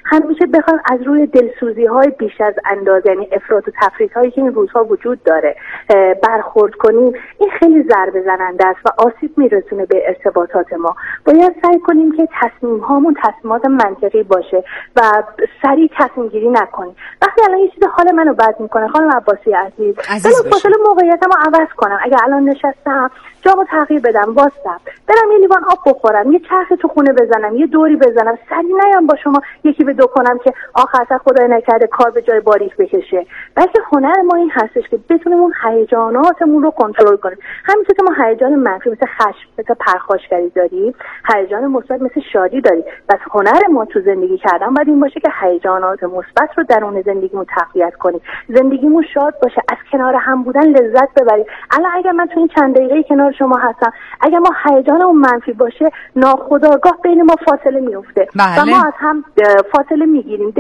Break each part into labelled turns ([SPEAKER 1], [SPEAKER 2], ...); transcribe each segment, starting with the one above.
[SPEAKER 1] همیشه بخوام از روی دلسوزی‌های بیش از اندازه، یعنی افراط و تفریط‌هایی که این روزها وجود داره برخورد کنیم، این خیلی ضربه زننده است و آسیب میرسونه به ارتباطات ما. باید سعی کنیم که تصمیم‌هامون تصمیمات منطقی باشه و سریع تصمیم گیری نکنیم. وقتی الان یه چیز حال منو بد میکنه، خانم عباسی عزیز فاصله موقعیتمو عوض کنم. اگه الان نشستم جامو تغییر بدم، واسم برم یه لیوان آب بخورم، یه چرخ تو خونه بزنم، یه دوری بزنم، سریع نیام با شما یکی به دو کنم که آخر سر خدای نکرده کار به جای باریک بکشه. بلکه هنر ما این هستش که بتونیم اون هیجاناتمون رو کنترل کنیم. همینطور که ما هیجان منفی مثل خشم، مثل پرخاشگری داریم، هیجان مثبت مثل شادی داریم. پس هنر ما تو زندگی کردن باید این باشه که هیجانات مثبت رو درون زندگیمون تقویت کنیم، زندگیمون شاد باشه، از کنار هم بودن لذت ببریم. الان اگر من تو این چند دقیقه کنار شما هستم، اگر ما هیجانمون منفی باشه، ناخودآگاه بین ما فاصله میفته و ما از هم فاصله میگیریم،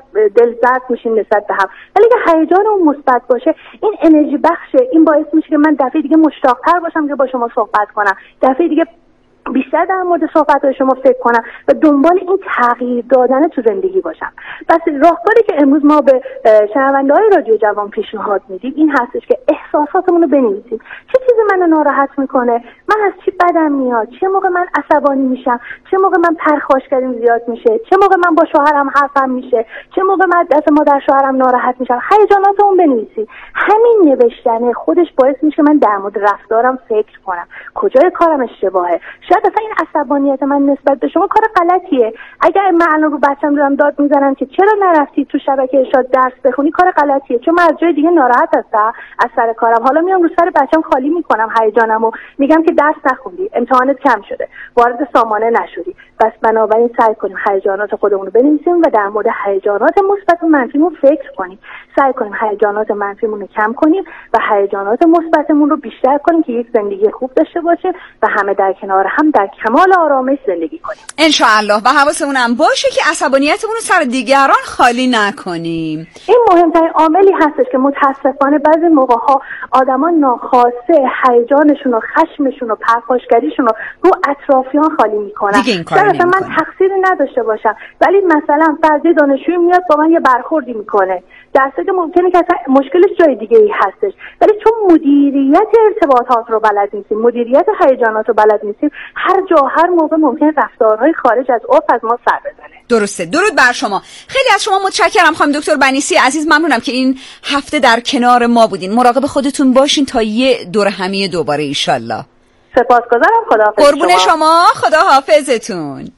[SPEAKER 1] دل زد میشیم نسبت به هم. ولی اگه هیجانمون مثبت باشه، این انرژی بخشه، این باعث میشه که من دفعه دیگه مشتاق‌تر باشم که با شما صحبت کنم، دفعه دیگه بیشتر در مورد صحبت‌های شما فکر کنم و دنبال این تغییر دادن تو زندگی باشم. پس راهکاری که امروز ما به شنونده‌های رادیو جوان پیشنهاد میدیم این هستش که احساساتمون رو بنویسیم. چه چیزی منو ناراحت میکنه؟ من از چی بدم میاد؟ چه موقع من عصبانی میشم؟ چه موقع من پرخاشگریم زیاد میشه؟ چه موقع من با شوهرم حرفم میشه؟ چه موقع من دست مادر شوهرم ناراحت میشم؟ هیجاناتمون بنویسیم. همین نوشتن خودش باعث میشه من در مورد رفتارم فکر کنم. کجای کارم اشتباهه؟ شاید اصلا این عصبانیت من نسبت به شما کار غلطیه. اگر من الان رو بچه‌م دارم داد میزنم که چرا نرفتی تو شبکه ارشاد درس بخونی، کار غلطیه، چون من از جای دیگه ناراحت هستم از سر کارم. حالا میام رو سر بچه‌م خالی میکنم هیجانمو، میگم که درس نخوندی، امتحانت کم شده، وارد سامانه نشدی. پس بنابراین سعی کنیم هیجانات خودمون رو بنویسیم و در مورد هیجانات مثبت و منفیمون فکر کنیم. سعی کنیم هیجانات منفیمون رو کم کنیم و هیجانات مثبتمون رو بیشتر کنیم که یک زندگی خوب داشته باشیم و همه در کنار هم در کمال آرامش زندگی کنیم
[SPEAKER 2] ان شاء الله. و حواسمون هم باشه که عصبانیتمون رو سر دیگران خالی نکنیم.
[SPEAKER 1] این مهمترین عاملی هستش که متاسفانه بعضی موقع‌ها آدما ناخواسته هیجانشون و خشمشون و پرخاشگریشون رو اطرافیان خالی میکنن. مثلا من تقصیری نداشته باشم ولی مثلا فرض دانشجوی میاد با من یه برخوردی میکنه، در صورتی که ممکنه که اصلا مشکلش جای دیگه ای هستش، ولی چون مدیریت ارتباطات رو بلد نیستیم، مدیریت هیجانات رو بلد نیستیم، هر جا هر موقع ممکنه رفتارهای خارج از عرف از ما سر بزنه.
[SPEAKER 2] درسته. درود بر شما. خیلی از شما متشکرم خانم دکتر بنیسی عزیز. ممنونم که این هفته در کنار ما بودین. مراقب خودتون باشین تا یه دور همی دوباره ان شاء الله.
[SPEAKER 1] سپاسگزارم. خداحافظ.
[SPEAKER 2] قربون شما. خدا حافظتون.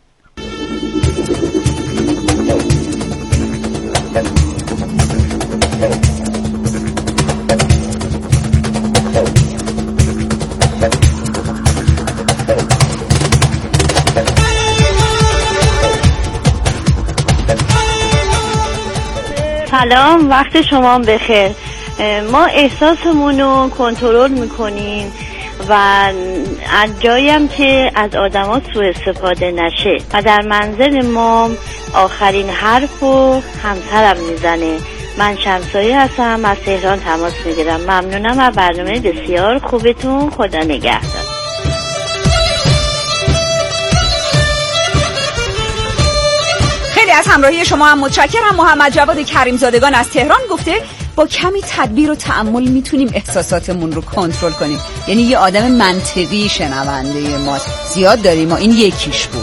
[SPEAKER 3] سلام، وقت شما بخیر. ما احساسمون رو کنترل میکنیم و از جاییم که از آدما سوء استفاده نشه و در منزل ما آخرین حرف رو همسرم میزنه. من شمسایی هستم، از تهران تماس میگیرم. ممنونم از برنامه بسیار خوبتون. خدا نگهدار.
[SPEAKER 2] خیلی از همراهی شما هم متشکرم. محمد جواد کریم زادگان از تهران گفته با کمی تدبیر و تأمل میتونیم احساساتمون رو کنترل کنیم. یعنی یه آدم منطقی شنونده ما زیاد داریم، ما این یکیش بود.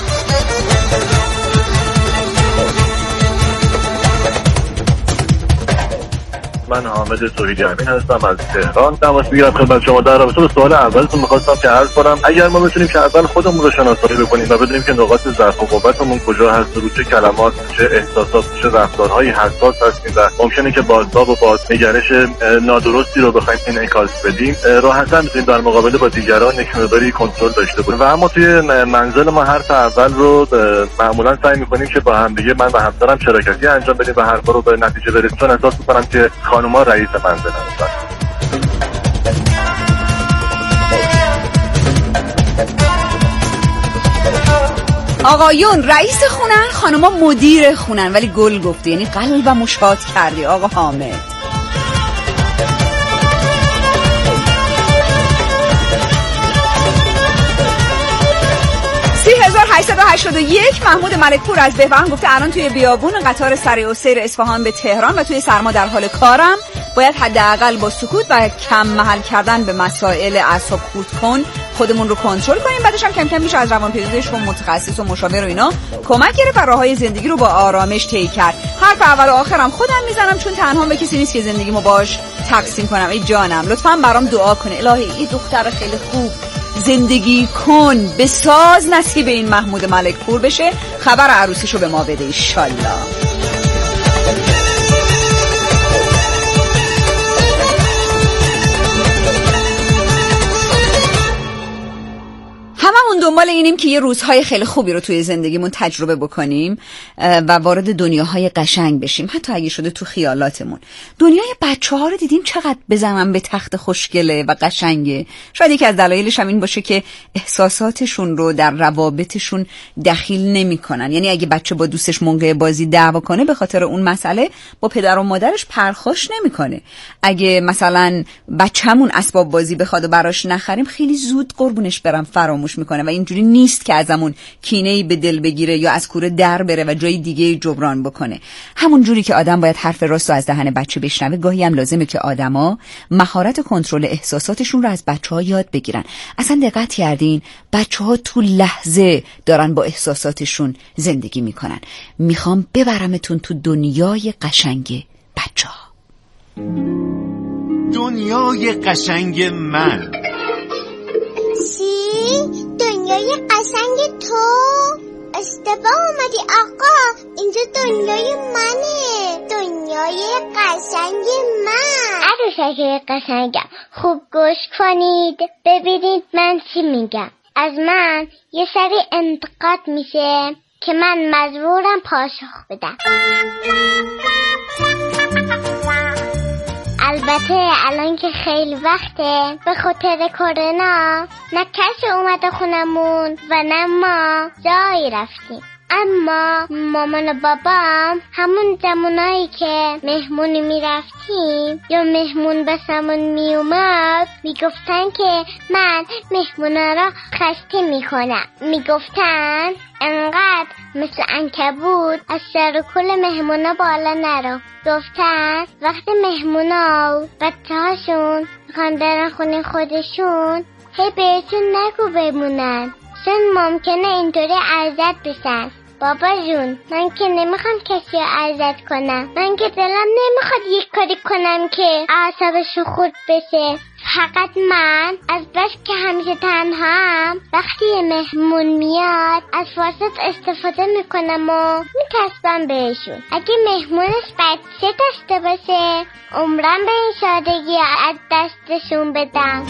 [SPEAKER 4] من حامد توحیدی امین هستم از تهران. تماس میگیرم خدمت شما در رابطه با سوال اولتون. می‌خواستم که عرض کنم اگر ما بتونیم که اول خودمون رو شناسایی بکنیم و بدونیم که نقاط ضعف و قوتمون کجا هست، رو چه کلمات، چه احساسات، چه رفتارهایی حساس هستیم و ممکنه که بازتاب و نگرش نادرستی رو بخوایم انعکاس بدیم، راحت‌تر می‌تونیم در مقابله با دیگران یک مقداری کنترل داشته باشیم. و اما توی منزل ما حرف اول رو معمولا سعی می‌کنیم که با هم دیگه من و همسرم شراکتی انجام بدیم و حرفا رو به نتیجه برسونیم، چون احساس می‌کنم که خانوما رئیس منزل هستن.
[SPEAKER 2] آقایون رئیس خونن، خانوما مدیر خونن، ولی گل گفته، یعنی قلبمو شاد کردی آقا حامد. 81 محمود ملکپور از بهبهان گفته الان توی بیابون قطار سریع السیر اصفهان به تهران و توی سرما در حال کارم، باید حداقل با سکوت و کم محل کردن به مسائل اعصاب خورد کن خودمون رو کنترل کنیم. بعدش هم کم کم میشه از روانپزشک و متخصص و مشاور و اینا کمک گرفت و راههای زندگی رو با آرامش طی کرد. حرف اول و آخرم خودم میزنم چون تنها به کسی نیست که زندگیمو باش تقسیم کنم. ای جانم لطفاً برام دعا کن الهی این دختر خیلی خوب زندگی کن بساز نصیب این محمود ملکپور بشه، خبر عروسیشو به ما بده انشالله. هممون دنبال اینیم که یه روزهای خیلی خوبی رو توی زندگیمون تجربه بکنیم و وارد دنیاهای قشنگ بشیم، حتی اگه شده تو خیالاتمون. دنیای بچه‌ها رو دیدیم چقدر بزنن به تخت خوشگله و قشنگه. شاید یکی از دلایلش هم این باشه که احساساتشون رو در روابطشون دخیل نمی‌کنن. یعنی اگه بچه با دوستش موقع بازی دعوا کنه به خاطر اون مسئله با پدر و مادرش پرخاش نمی‌کنه. اگه مثلا بچه‌مون اسباب بازی بخواد و براش نخریم خیلی زود قربونش برم فراموش میکنه و اینجوری نیست که ازمون کینه‌ای به دل بگیره یا از کوره در بره و جای دیگه جبران بکنه. همون جوری که آدم باید حرف راست رو از دهن بچه بشنوه، گاهی هم لازمه که آدما مهارت کنترل احساساتشون رو از بچه‌ها یاد بگیرن. اصلا دقت کردین بچه‌ها تو لحظه دارن با احساساتشون زندگی میکنن. میخوام ببرمتون تو دنیای قشنگ بچه‌ها.
[SPEAKER 5] دنیای قشنگ من.
[SPEAKER 6] دنیای قشنگ تو؟ اشتباه اومدی آقا، اینجا دنیای منه، دنیای قشنگ من. عروسک قشنگم خوب گوش کنید ببینید من چی میگم. از من یه سری انتقاد میشه که من مجبورم پاسخ بدم. البته الان که خیلی وقته به خاطر کرونا نه کسی اومده خونمون و نه ما جایی رفتیم، اما مامان و بابام همون زمانایی که مهمونی میرفتیم یا مهمون بسمون میومد میگفتن که من مهمونا را خسته میکنم. میگفتن انقدر مثل عنکبوت از سر و کل مهمونا بالا نرو. گفتن وقتی مهمونا و بچه هاشون میخوان برن خونه خودشون هی بهشون نگو بمونن، چون ممکنه اینطوری اذیت بشن. بابا جون من که نمیخوام کسی رو اذیت کنم، من که دلم نمیخواد یک کاری کنم که اعصابش خورد بشه. فقط من از بس که همیشه تنهام وقتی یه مهمون میاد از فرصت استفاده میکنم و میتسبم بهشون. اگه مهمونش بچه داشته باشه عمرم به این شادگی از دستشون بدم.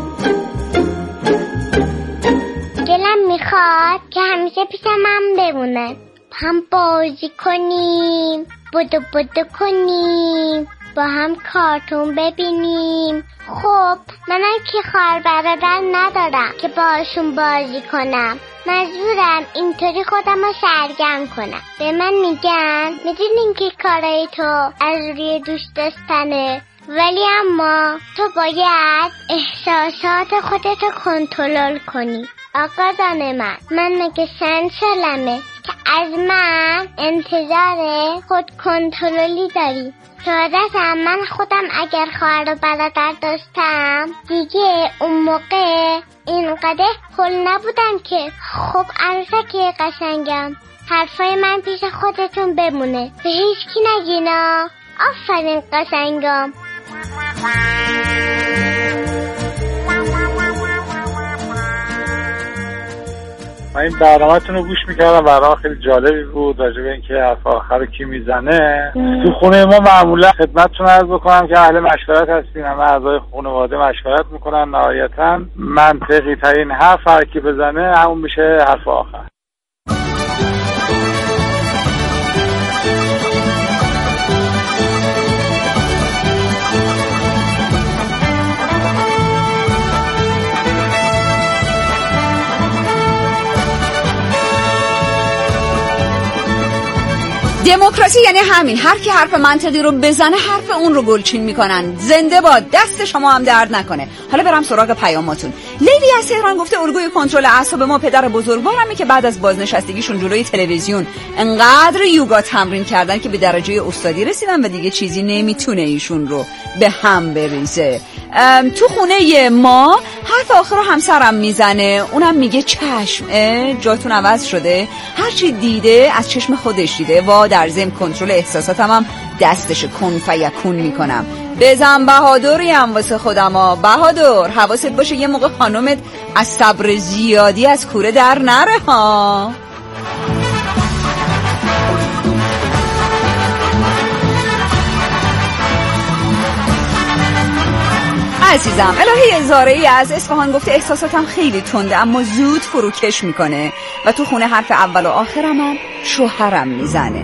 [SPEAKER 6] دلم میخواد که همیشه پیش من بمونن، هم بازی کنیم، بدو کنیم، با هم کارتون ببینیم. خب منم که خواهر برادر ندارم که باشون بازی کنم، مجبورم اینطوری خودم رو سرگرم کنم. به من میگن میدونین که کارای تو از روی دوست داشتنه، ولی اما تو باید احساسات خودتو کنترل کنی. آقا زن من مگه 100 سالمه که از من انتظار خود کنترلی داری؟ سعادتم من خودم اگر خواهر و برادر داشتم دیگه اون موقع اینقدر خل نبودم که. خب عروسک قشنگم حرفای من پیش خودتون بمونه، به هیچ کی نگینا. آفرین قشنگم.
[SPEAKER 4] من این برنامه‌تون رو گوش میکردم، برنامه خیلی جالبی بود راجع به اینکه حرف آخر کی میزنه. تو خونه ما معمولا خدمتتون عرض بکنم که اهل مشورت هستیم، همه اعضای خانواده مشورت میکنن، نهایتاً منطقی ترین حرف هر کی بزنه همون میشه حرف آخر.
[SPEAKER 2] دموکراسی یعنی همین، هر کی حرف منطقی رو بزنه حرف اون رو گلچین میکنن. زنده باد، دست شما هم درد نکنه. حالا برم سراغ پیاماتون. لیلی از تهران گفته الگوی کنترل اعصاب ما پدر بزرگوارمه که بعد از بازنشستگیشون جلوی تلویزیون انقدر یوگا تمرین کردن که به درجه استادی رسیدن و دیگه چیزی نمیتونه ایشون رو به هم بریزه. تو خونه ما حرف آخر رو همسرم میزنه، اونم میگه چشم، جاتون عوض شده، هرچی دیده از چشم خودش دیده و در ضمن کنترل احساساتم هم دستش کن فیکون میکنم. بزن بهادریم واسه خودم بهادر، حواست باشه یه موقع خانومت از صبر زیادی از کوره در نره ها. عزیزم الهی زارعی از اصفهان گفته احساساتم خیلی تنده اما زود فروکش میکنه و تو خونه حرف اول و آخرم هم شوهرم میزنه.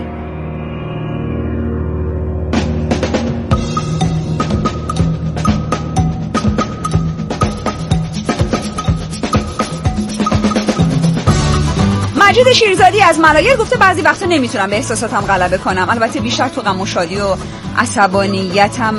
[SPEAKER 2] مجید شیرزادی از ملایر گفته بعضی وقتا نمیتونم به احساساتم غلبه کنم، البته بیشتر تو غم و شادی و عصبانیتم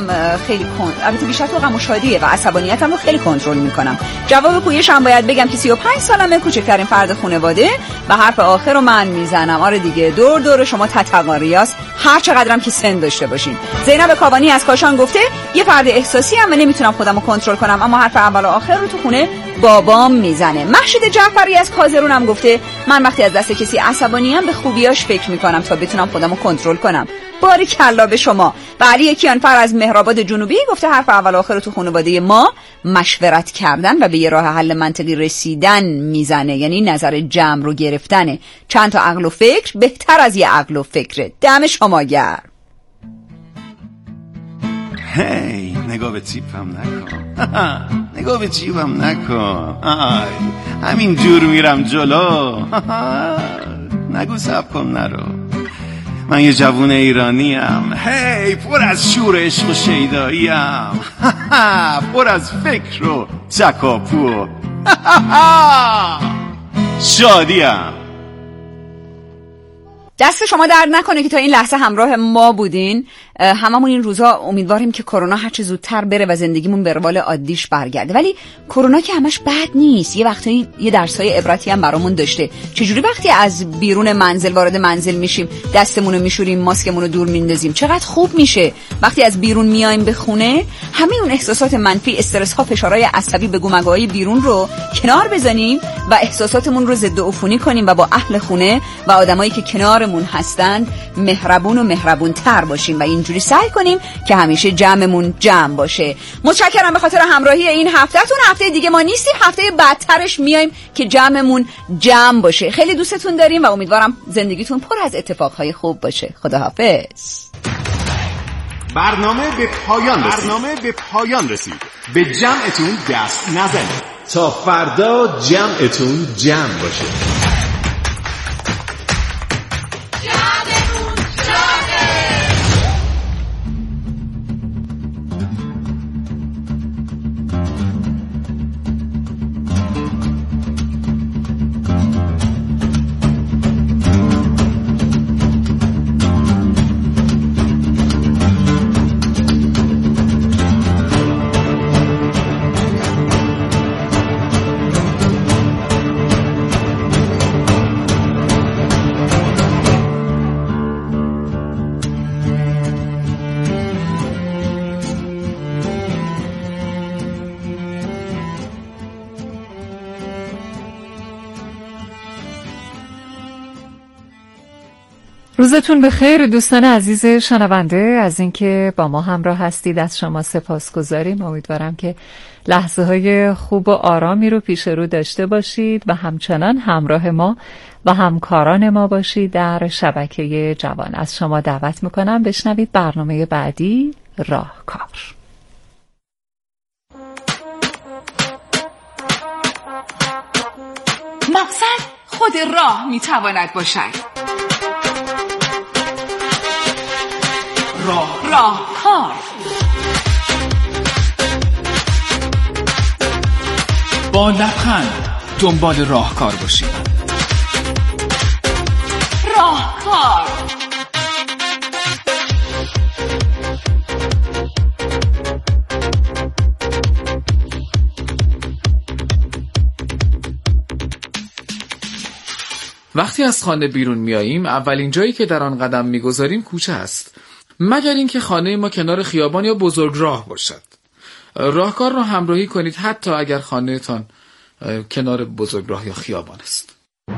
[SPEAKER 2] و عصبانیتم رو خیلی کنترل میکنم. جواب پویشم باید بگم که 35 سالمه، کوچکترین فرد خانواده و حرف آخر رو من میزنم. آره دیگه، دور شما تتقاریاست هر چقدرم که سن داشته باشین. زینب کاوانی از کاشان گفته یه فرد احساسی ام و نمیتونم خودم رو کنترل کنم اما حرف اول و آخر رو تو خونه بابام میزنه. محشید جعفری از کازرونم گفته من وقتی از دست کسی عصبانیم به خوبیاش فکر میکنم تا بتونم خودم رو کنترل کنم. باریکلا به شما. و علی کیانفر از مهرآباد جنوبی گفته حرف اول و آخر رو تو خانواده ما مشورت کردن و به یه راه حل منطقی رسیدن میزنه، یعنی نظر جمع رو گرفتنه. چند تا عقل و فکر بهتر از یه عقل و فکره. دم شما گرم.
[SPEAKER 5] هی نگاه به تیپم نکن، نگاه به جیبم نکن، همین جور میرم جلو، نگو سب کن نرو. من یه جوون ایرانیم، هی پر از شور عشق و شیداییم، پر از فکر و تکاپو و شادیم.
[SPEAKER 2] دست شما درد نکنه که تا این لحظه همراه ما بودین. هممون این روزا امیدواریم که کرونا هرچه زودتر بره و زندگیمون به روال عادیش برگرده، ولی کرونا که همش بد نیست. یه وقتایی یه درسای عبرتی هم برامون داشته. چجوری وقتی از بیرون منزل وارد منزل میشیم دستمونو میشوریم، ماسکمونو دور میندازیم، چقدر خوب میشه وقتی از بیرون میایم به خونه همه اون احساسات منفی، استرس ها، فشارهای عصبی، بگو مگوهای بیرون رو کنار بزنیم و احساساتمون رو ضد عفونی کنیم و با اهل خونه و آدمایی که کنارمون هستن مهربون و مهربون‌تر باشیم و اینجوری سعی کنیم که همیشه جمعمون جمع باشه. متشکرم به خاطر همراهی این هفتهتون. هفته دیگه ما نیستیم، هفته بعدترش میایم که جمعمون جمع باشه. خیلی دوستتون داریم و امیدوارم زندگیتون پر از اتفاقهای خوب باشه. خداحافظ.
[SPEAKER 5] برنامه به پایان رسید. به جمعتون دست نزنید
[SPEAKER 7] تا فردا جمعتون جمع باشه.
[SPEAKER 8] روزتون بخیر دوستان عزیز شنونده، از اینکه با ما همراه هستید از شما سپاسگزاریم. امیدوارم که لحظه های خوب و آرامی رو پیش رو داشته باشید و همچنان همراه ما و همکاران ما باشید در شبکه جوان. از شما دعوت میکنم بشنوید برنامه بعدی، راهکار.
[SPEAKER 2] مقصد خود راه میتواند باشد. راهکار.
[SPEAKER 9] با لبخند دنبال راهکار باشید.
[SPEAKER 2] راهکار.
[SPEAKER 10] وقتی از خانه بیرون میاییم اولین جایی که در آن قدم میگذاریم کوچه است، مگر اینکه خانه ما کنار خیابان یا بزرگراه باشد. راهکار را همراهی کنید حتی اگر خانه‌تان کنار بزرگراه یا خیابان است.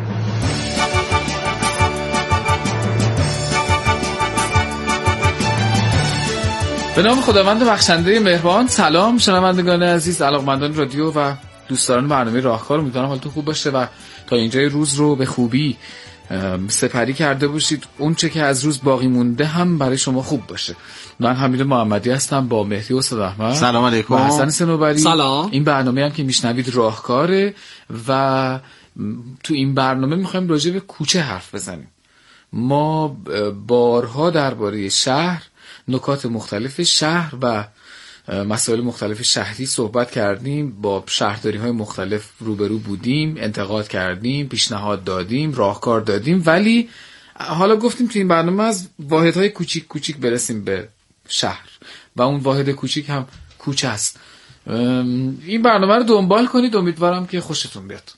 [SPEAKER 10] به نام خداوند بخشنده مهربان. سلام شنوندگان عزیز، علاقمندان رادیو و دوستان برنامه راهکار، امیدوارم حالتون خوب باشه و تا اینجای روز رو به خوبی سپری کرده باشید. اون چه که از روز باقی مونده هم برای شما خوب باشه. من حمید محمدی هستم با مهدی استاد احمد.
[SPEAKER 11] سلام علیکم.
[SPEAKER 10] و حسن صنوبری.
[SPEAKER 11] سلام.
[SPEAKER 10] این برنامه هم که میشنوید راهکاره و تو این برنامه میخوایم راجع به کوچه حرف بزنیم. ما بارها درباره شهر، نکات مختلف شهر و مسائل مختلف شهری صحبت کردیم، با شهرداری‌های مختلف روبرو بودیم، انتقاد کردیم، پیشنهاد دادیم، راهکار دادیم، ولی حالا گفتیم تو این برنامه از واحدهای کوچیک کوچیک برسیم به شهر و اون واحد کوچیک هم کوچه است. این برنامه رو دنبال کنید، امیدوارم که خوشتون بیاد.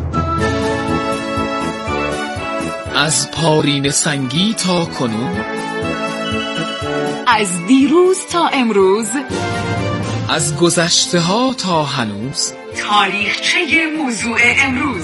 [SPEAKER 10] از پارین سنگی تا کنون،
[SPEAKER 2] از دیروز تا امروز،
[SPEAKER 10] از گذشته ها تا هنوز،
[SPEAKER 2] تاریخچه موضوع امروز.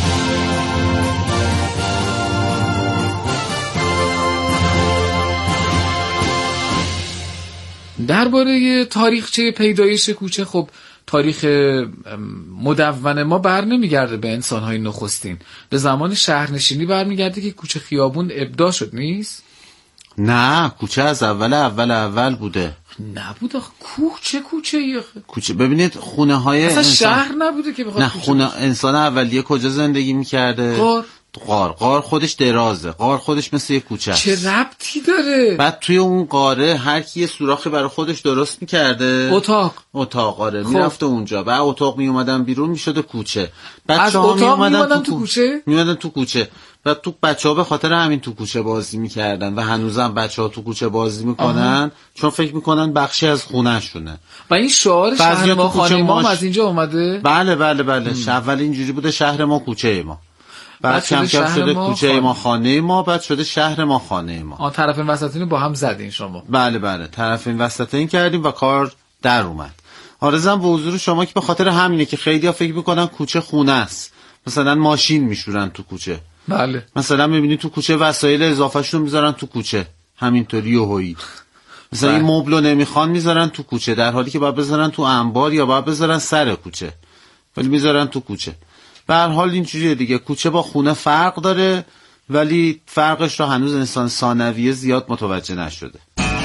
[SPEAKER 10] درباره تاریخچه پیدایش کوچه، خب تاریخ مدون ما بر نمیگرده به انسان‌های نخستین، به زمان شهرنشینی برمیگرده که کوچه خیابون ابداع شد. نیست؟
[SPEAKER 11] نه، کوچه از اول بوده.
[SPEAKER 10] نبود آخه. کوچه
[SPEAKER 11] ببینید خونه های
[SPEAKER 10] اصلا شهر نبوده که بخواد.
[SPEAKER 11] نه، خونه انسان اولیه کجا زندگی میکرده؟ غار خودش درازه، غار خودش مثل یه کوچه است.
[SPEAKER 10] چه ربطی داره؟
[SPEAKER 11] بعد توی اون غاره هر کی یه سوراخی برای خودش درست میکرده. اتاق آره. خب. میرفته اونجا، بعد اتاق میومدن بیرون میشده کوچه.
[SPEAKER 10] بچه‌ها میومدن تو کوچه.
[SPEAKER 11] بعد تو بچه‌ها به خاطر همین تو کوچه بازی میکردن و هنوزم بچه‌ها تو کوچه بازی میکنن. چون فکر میکنن بخشی از خونه‌شونه.
[SPEAKER 10] و این شعار شهر ما خانه ما از اینجا اومده.
[SPEAKER 11] بله. اول اینجوری بوده، شهر ما کوچه ما. بعد کم کم شده کوچه ما خانه ما، بعد شده شهر ما خانه ما.
[SPEAKER 10] طرفین وسطین با هم زدین شما.
[SPEAKER 11] بله طرفین وسطین کردیم و کار در اومد. آرزوام به حضور شما که به خاطر همینه که خیلی‌ها فکر میکنن کوچه خونه است. مثلا ماشین میشورن تو کوچه.
[SPEAKER 10] بله.
[SPEAKER 11] مثلا میبینی تو کوچه وسایل اضافه‌شون میذارن تو کوچه، همینطوری یهویی. مثلا این مبلو نمیخوان میذارن تو کوچه، در حالی که باید بذارن تو انبار یا باید بذارن سر کوچه، ولی میذارن تو کوچه. به هر حال اینجوریه دیگه. کوچه با خونه فرق داره، ولی فرقش رو هنوز انسان ثانویه زیاد متوجه نشده.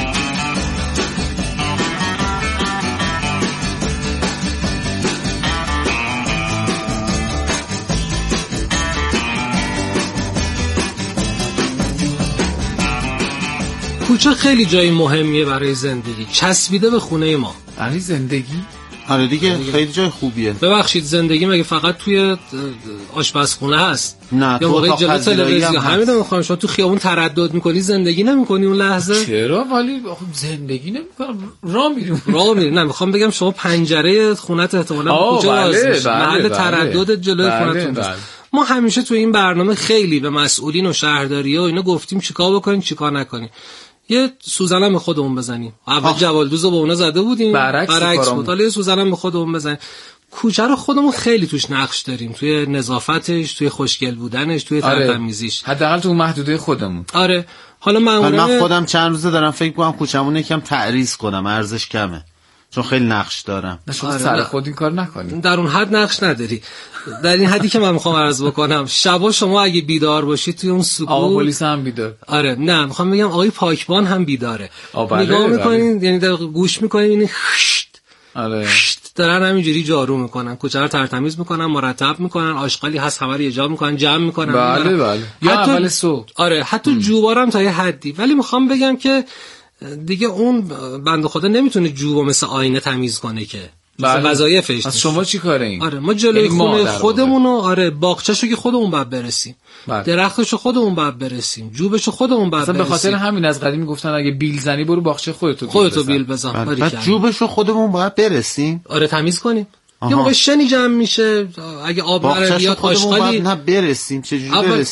[SPEAKER 12] کوچه خیلی جای مهمیه برای زندگی، چسبیده به خونه ما.
[SPEAKER 10] برای زندگی؟
[SPEAKER 11] آره دیگه، خیلی جای خوبیه.
[SPEAKER 12] ببخشید، زندگی مگه فقط توی آشپزخونه هست؟
[SPEAKER 11] نه،
[SPEAKER 12] یا موقع جلوی تلویزیون همین میخوام. شما تو خیابون تردد میکنی، زندگی نمیکنی اون لحظه؟
[SPEAKER 10] چرا؟ ولی زندگی نمیکنم، راه میری. نه، میخوام بگم شما پنجره خونت احتمالاً کجا هست؟ محل تردد جلوی خونتون است. ما همیشه تو این برنامه خیلی به مسئولین و شهرداری‌ها اینا گفتیم چیکار بکنین چیکار نکنین. یه سوزنم به خودمون بزنیم. اول جوالدوزو به اونا زده بودیم، برعکس بود. حالا یه سوزنم به خودمون بزنیم. کوچه رو خودمون خیلی توش نقش داریم، توی نظافتش، توی خوشگل بودنش، توی ترتمیزیش. حداقل تو محدوده خودمون.
[SPEAKER 12] آره. حالا من
[SPEAKER 11] خودم چند روزه دارم فکر می‌کنم کوچه‌مون یکم تعریض کنم، ارزش کمه. چون خیلی نقش دارم.
[SPEAKER 10] شما سر خود این کار نکنید.
[SPEAKER 12] در اون حد نقش نداری. در این حدی که من میخوام عرض بکنم، شبا شما اگه بیدار باشید توی اون سکوت،
[SPEAKER 10] آقا پلیس هم بیدار.
[SPEAKER 12] آره، نه میخوام بگم آقای پاکبان هم بیداره. نگاه میکنین، یعنی در گوش میکنین، این دارن همینجوری جارو میکنن، کوچه رو ترتمیز میکنن، مرتب میکنن، آشغالی هست همه رو یه جا میکنن، جمع میکنن.
[SPEAKER 10] بله. یا اول صبح.
[SPEAKER 12] آره، حتی جوبارم تا یه حدی. ولی میخوام بگم که دیگه اون بنده خدا نمیتونه جوبو مثل آینه تمیز کنه که. وظایفش.
[SPEAKER 10] از شما چی کاره این؟
[SPEAKER 12] آره، ما جلوی خونه خودمونو، آره، باغچه‌شو که خودمون باید برسیم. درختشو خودمون باید برسیم. جوبشو خودمون باید برسیم.
[SPEAKER 10] به خاطر همین از قدیم میگفتن اگه بیل زنی برو باغچه خودتو
[SPEAKER 12] بیل بزن.
[SPEAKER 11] بعد جوبشو خودمون باید برسیم.
[SPEAKER 12] آره، تمیز کنیم. یه موقع شنی جمع میشه، اگه آب نره بیاد آشغالی
[SPEAKER 11] نه برسیم. چجوری برسیم؟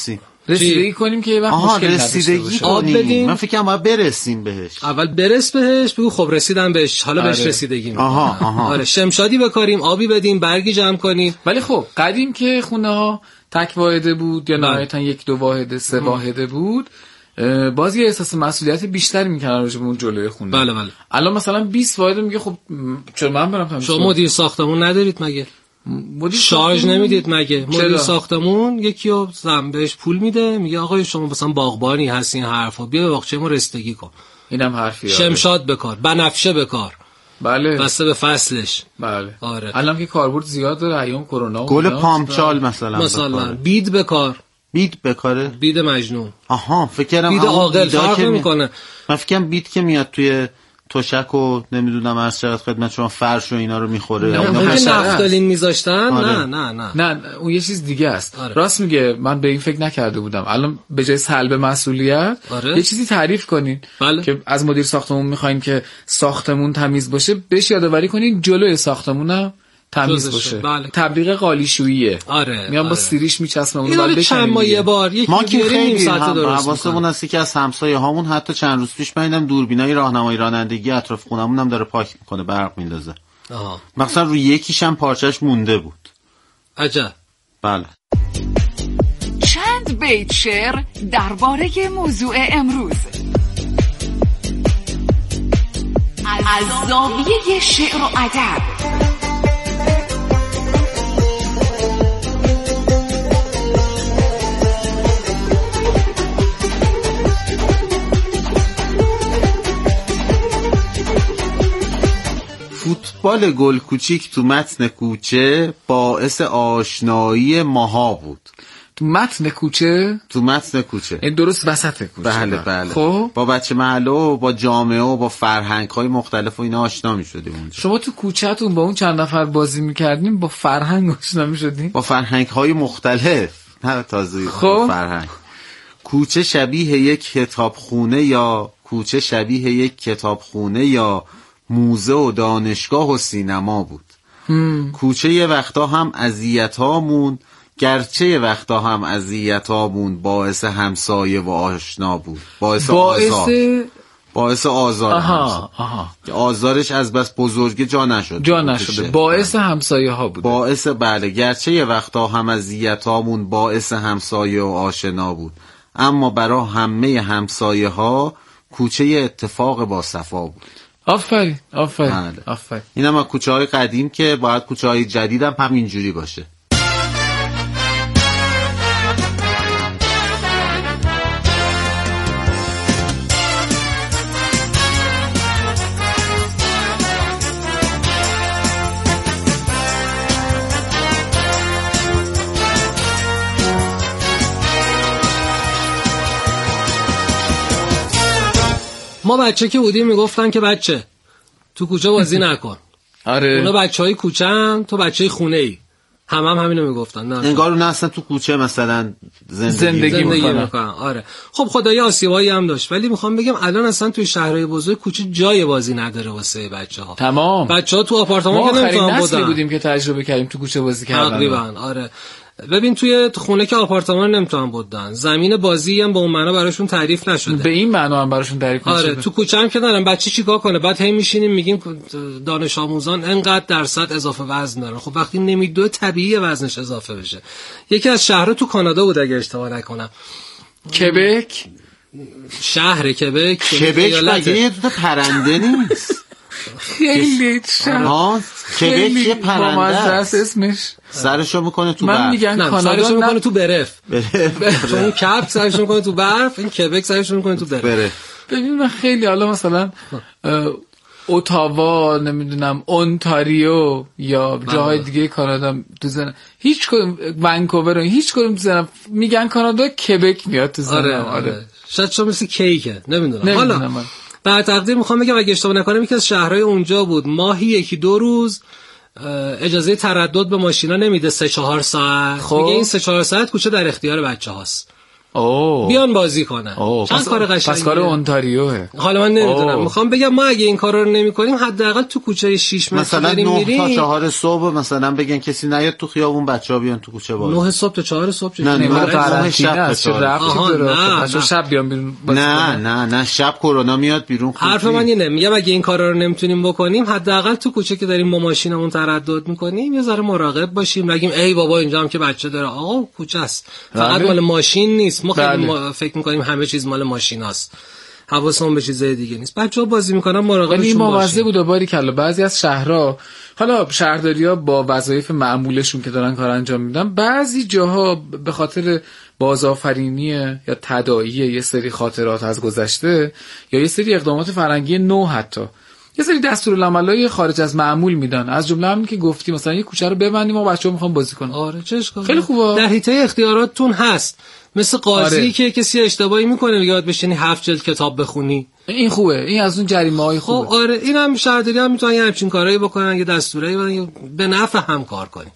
[SPEAKER 10] رسیدگی کنیم که یه وقت مشکل
[SPEAKER 11] رسیدگی کنیم. من فکر کنم باید برسیم بهش.
[SPEAKER 12] اول برس بهش، بگو خب رسیدم بهش، حالا بهش رسیدگی میکنیم. آره شمشادی بکاریم، آبی بدیم، برگی جمع کنیم.
[SPEAKER 10] ولی خب قدیم که خونه ها تک واحده بود یا نهایتا 1-2 واحده 3 واحده بود، باز یه احساس مسئولیت بیشتری میکنن راجع به اون جلوی خونه.
[SPEAKER 12] بله.
[SPEAKER 10] الان مثلا 20 واحده میگه خب چرا من برم تماشا؟
[SPEAKER 12] شما مدیر ساختمون ندارید مگه؟ شارژ نمیدید مگه؟ مدیر ساختمون یکی رو بهش پول میده، میگه آقای شما مثلا باغبانی هستین حرفا، بیا به باغچه ما رسیدگی کن.
[SPEAKER 10] اینم حرفیه.
[SPEAKER 12] شمشاد بکار، بنفشه بکار.
[SPEAKER 10] بله.
[SPEAKER 12] بسته به فصلش.
[SPEAKER 10] بله.
[SPEAKER 12] آره.
[SPEAKER 10] الان که کاربرد زیاد داره ایام کرونا.
[SPEAKER 11] گل پامچال مثلا
[SPEAKER 12] بید بکار.
[SPEAKER 11] بید بکاره؟
[SPEAKER 12] بید مجنون.
[SPEAKER 11] فکر کردم
[SPEAKER 12] بید عاقل فرق نمیکنه.
[SPEAKER 11] من فکر کنم بید که میاد توی تشک و نمیدونم از چقدر خدمت شما فرش و اینا رو میخوره.
[SPEAKER 12] اون که نفتالین میذاشتن.
[SPEAKER 10] نه اون یه چیز دیگه است. راست میگه، من به این فکر نکرده بودم. الان به جای سلب مسئولیت یه چیزی تعریف کنین که از مدیر ساختمون میخوایم که ساختمون تمیز باشه، بهش یادآوری کنین جلوی ساختمونم تمیز باشه. تبلیغ قالیشوییه. میام با سیریش میچسبم اون بعد
[SPEAKER 12] چند ماه یه بار
[SPEAKER 11] ما که خیلی حواسمون هست که از همسایه هامون حتی چند روز پیش من دیدم دوربینای راهنمایی رانندگی اطراف خونمون هم داره پاک میکنه، برق میندازه. مثلا روی یکیش هم پارچش مونده بود.
[SPEAKER 12] عجب.
[SPEAKER 11] بله.
[SPEAKER 2] چند بیت شعر درباره موضوع امروز از زاویه شعر و ادب.
[SPEAKER 11] فوتبال گل کوچیک تو متن کوچه باعث آشنایی ماها بود.
[SPEAKER 10] تو متن کوچه؟
[SPEAKER 11] تو متن کوچه.
[SPEAKER 10] این درست وسط کوچه.
[SPEAKER 11] بله. خب با بچه محله و با جامعه و با فرهنگ‌های مختلف و اینا آشنا می‌شدیم اونجا.
[SPEAKER 10] شما تو کوچه‌تون با اون چند نفر بازی می‌کردین، با فرهنگ آشنا می‌شدین؟
[SPEAKER 11] با فرهنگ‌های مختلف. نه تازه فرهنگ. کوچه شبیه یک کتابخونه یا کوچه شبیه یک کتابخونه یا موزه و دانشگاه و سینما بود. کوچه یه وقتا هم اذیت‌هامون، گرچه یه وقتا هم اذیت‌هامون باعث همسایه و آشنا بود. باعث آزار. آزارش از بس بزرگه جا نشده.
[SPEAKER 10] باعث همسایه ها بود.
[SPEAKER 11] بله، گرچه یه وقتا هم اذیت‌هامون باعث همسایه و آشنا بود، اما برای همه همسایه ها کوچه اتفاق با صفا بود.
[SPEAKER 10] آفرین.
[SPEAKER 11] اینم از کوچه های قدیم که باید کوچه های جدید هم همینجوری باشه.
[SPEAKER 12] ما بچه که بودیم میگفتن که بچه تو کوچه بازی نکن. اونا بچهای کوچه‌ن، تو بچه خونه‌ای. همینو میگفتن.
[SPEAKER 11] انگار اون اصلا تو کوچه مثلا زندگی
[SPEAKER 12] میکنن. خب خدای آسیبایی هم داشت، ولی میخوام بگم الان اصلا توی شهرهای بزرگ کوچه جای بازی نداره واسه بچه‌ها.
[SPEAKER 10] تمام.
[SPEAKER 12] بچه‌ها تو آپارتمان که نمیتونن
[SPEAKER 10] بودیم که تجربه کردیم تو کوچه بازی کردن.
[SPEAKER 12] تقریبا. ببین توی خونه که آپارتمان نمیتونن بودن، زمین بازی هم به اون معنا براشون تعریف نشده.
[SPEAKER 10] به این معنا هم براشون تعریف نشده.
[SPEAKER 12] تو کوچه هم که دارن بچه چیکار کنه؟ بعد هی میشینیم میگیم دانش آموزان انقدر درصد اضافه وزن دارن. خب وقتی نمیدوه طبیعی وزنش اضافه بشه. یکی از شهرها تو کانادا بود اگه اشتباه نکنم،
[SPEAKER 10] کبک.
[SPEAKER 12] شهر کبک
[SPEAKER 11] مگه یه دو پرنده نیست؟
[SPEAKER 10] خیلی
[SPEAKER 11] کبک یه پرنده
[SPEAKER 10] است اسمش.
[SPEAKER 11] سرشو میکنه تو برف.
[SPEAKER 10] من میگن کانادا
[SPEAKER 12] سرشو میکنه تو برف. چون کپ سرشو میکنه تو برف، این کبک سرشو میکنه تو برف.
[SPEAKER 10] ببین من خیلی حالا مثلا اتاوا، نمیدونم اونتاریو یا جاهای دیگه کانادا تو ذهنم، هیچ کدوم ونکوور هیچ کدوم تو ذهنم میگن کانادا، کبک میاد تو ذهنم.
[SPEAKER 12] شاید شما مثل کیکه، نمیدونم. حالا بعد تقدیر میخوام بگم اگه اشتباه نکنم یکی از شهرهای اونجا بود، ماهی 1-2 روز اجازه تردد به ماشینا نمیده 3-4 ساعت. میگه این 3-4 ساعت کوچه در اختیار بچه هاست. بیان بازی کنن. چند کار قشنگه.
[SPEAKER 10] پس کار اونتاریوه.
[SPEAKER 12] حالا من نمیدونم، میخوام بگم ما اگه این کارا رو نمیکنیم حداقل تو کوچه 6 متر
[SPEAKER 11] مثلا
[SPEAKER 12] داریم
[SPEAKER 11] 9
[SPEAKER 12] میریم
[SPEAKER 11] تا 4 صبح مثلا بگن کسی نیاد تو خیابون، بچه‌ها بیان تو کوچه بازی.
[SPEAKER 12] 9 صبح تا 4 صبح
[SPEAKER 11] نه
[SPEAKER 10] شب شب بیان بیرون.
[SPEAKER 11] نه شب کرونا میاد بیرون.
[SPEAKER 12] حرف من اینه، میگم اگه این کارا رو نمیتونیم بکنیم حداقل تو کوچه که داریم با ماشینمون تردد میکنیم یه ذره مراقب باشیم، نگیم ای بابا اینجا هم که بچه داره. آقا کوچه است، فقط مال ماشین نیست. ما خیلی فکر میکنیم همه چیز مال ماشیناست، حواسمون به چیزای دیگه نیست. بچه‌ها بازی میکنن مراقبشون باشیم.
[SPEAKER 10] ولی موازه بود باری کلا بعضی از شهرها، حالا شهرداری‌ها با وظایف معمولشون که دارن کار انجام میدن، بعضی جاها به خاطر بازآفرینی یا تداعی یه سری خاطرات از گذشته یا یه سری اقدامات فرهنگی نو، حتی یه سری دستورالعملای خارج از معمول میدن. از جمله همین که گفتی مثلا یه کوچه رو ببندیم و بچه‌ها میخوان بازی کنن.
[SPEAKER 12] آره چه اشکالی؟
[SPEAKER 10] خیلی خوبه.
[SPEAKER 12] در حیطه اختیاراتتون هست. مثل قاضی که کسی اشتباهی میکنه یاد بشینی 7 جلد کتاب بخونی.
[SPEAKER 10] این خوبه، این از اون جریمه‌های خوبه.
[SPEAKER 12] خب آره، اینم شهرداری هم میتونن یه همچین کارایی بکنن، یه دستورایی بدن به نفع هم کار کنیم.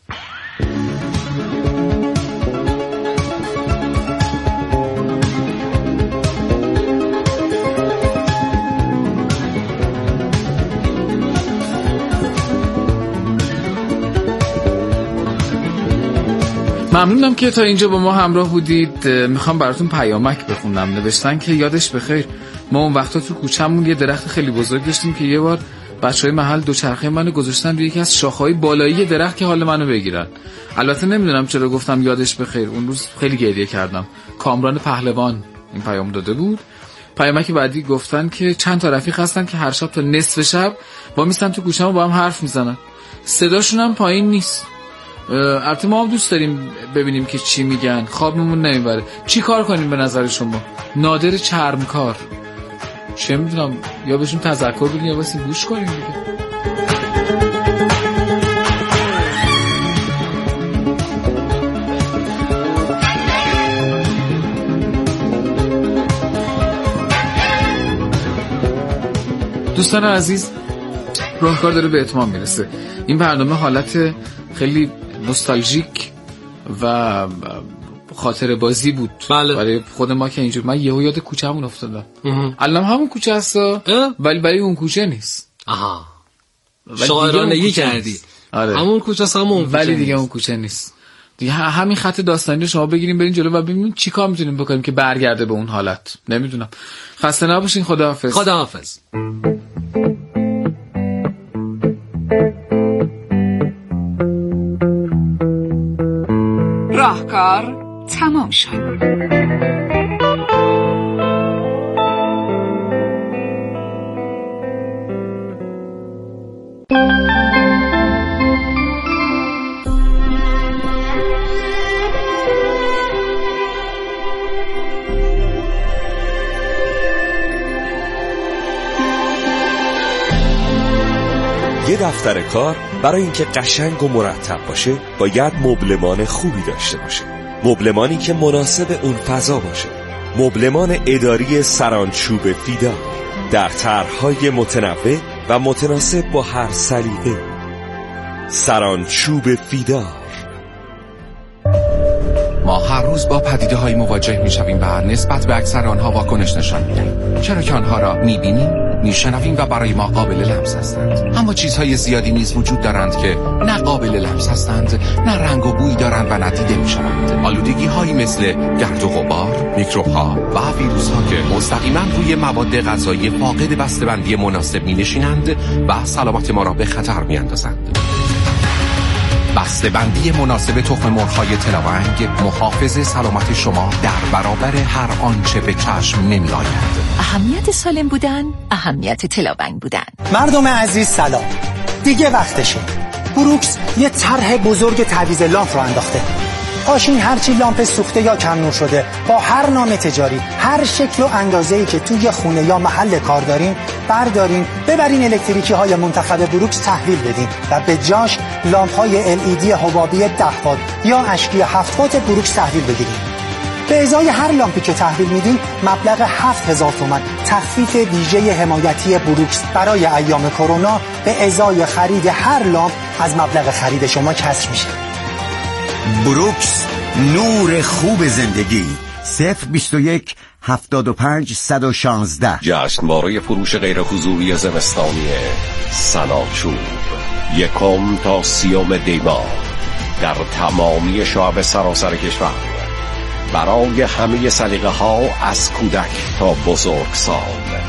[SPEAKER 10] ممنونم که تا اینجا با ما همراه بودید. میخوام براتون پیامک بخونم. نوشتن که یادش بخیر ما اون وقتا تو کوچه‌مون یه درخت خیلی بزرگ داشتیم که یه بار بچهای محل دوچرخه منو گذاشتن روی یکی از شاخه‌های بالایی درخت که حال منو بگیرن. البته نمیدونم چرا گفتم یادش بخیر، اون روز خیلی گریه کردم. کامران پهلوان این پیام داده بود. پیامک بعدی گفتن که چند تا رفیق هستن که هر شب تا نصف شب با میستن تو کوچه‌مون با هم حرف میزنن، صداشون هم پایین نیست. البته ما هم دوست داریم ببینیم که چی میگن، خوابمون نمیبره. چی کار کنیم به نظر شما؟ نادر چرمکار، چه میدونم، یا بهشون تذکر بدیم یا واسه گوش کنیم دیگه. دوستان عزیز، راهکار داره به اتمام میرسه. این برنامه حالت خیلی نوستالژیک و خاطره بازی بود.
[SPEAKER 12] بله.
[SPEAKER 10] برای خود ما که اینجور. من یهو یاد کوچه‌مون افتادم. الان همون کوچه هست ولی برای اون کوچه نیست.
[SPEAKER 12] آها، شاعرانگی کردی.
[SPEAKER 10] آره.
[SPEAKER 12] همون کوچه است، همون
[SPEAKER 10] ولی دیگه اون کوچه نیست دیگه. همین خط داستانی رو شما بگیریم بریم جلو و ببینیم چیکار میتونیم بکنیم که برگرده به اون حالت. نمیدونم. خسته نباشین. خداحافظ.
[SPEAKER 12] خداحافظ.
[SPEAKER 2] راهکار تمام شد.
[SPEAKER 13] یه دفتر کار برای اینکه قشنگ و مرتب باشه باید مبلمان خوبی داشته باشه. مبلمانی که مناسب اون فضا باشه. مبلمان اداری سرانچوب فیدا در طرح‌های متنوع و متناسب با هر سلیقه. سرانچوب فیدا.
[SPEAKER 14] ما هر روز با پدیده‌هایی مواجه می‌شویم و نسبت به اکثر آنها واکنش نشان می‌دهیم. چرا که آنها را می‌بینیم، میشنویم و برای ما قابل لمس هستند. اما چیزهای زیادی نیز وجود دارند که نه قابل لمس هستند، نه رنگ و بوی دارند و ندیده می‌شوند. آلودگی‌هایی مثل گرد و غبار، میکروب‌ها و ویروس‌ها که مستقیما روی مواد غذایی فاقد بسته‌بندی مناسب می‌نشینند و سلامت ما را به خطر می‌اندازند. بسته‌بندی مناسب تخم مرغ‌های تلاونگ محافظ سلامت شما در برابر هر آنچه به چشم نمی‌آید.
[SPEAKER 15] اهمیت سالم بودن، اهمیت تلاونگ بودن.
[SPEAKER 16] مردم عزیز سلام. دیگه وقتشه. بروکس یه طرح بزرگ تعویض لامپ رو انداخته. پاشین هرچی لامپ سوخته یا کم نور شده با هر نام تجاری، هر شکل و اندازه‌ای که توی خونه یا محل کار دارین بردارین، ببرین الکتریکی های منتخب بروکس تحویل بدین و به جاش لامپ های LED حبابی 10 وات یا اشکی 7 وات بروکس تحویل بگیرین. به ازای هر لامپی که تحویل میدین مبلغ 7000 تومان تخفیف ویژه حمایتی بروکس برای ایام کرونا به ازای خرید هر لامپ از مبلغ خرید شما کسر میشه.
[SPEAKER 17] بروکس، نور خوب زندگی. 021 75 116.
[SPEAKER 13] جشنواره فروش غیر حضوری زمستانی سناچوب 1 تا 30 دی‌ماه در تمامی شعب سراسر کشور برای همه سلیقه ها از کودک تا بزرگسال.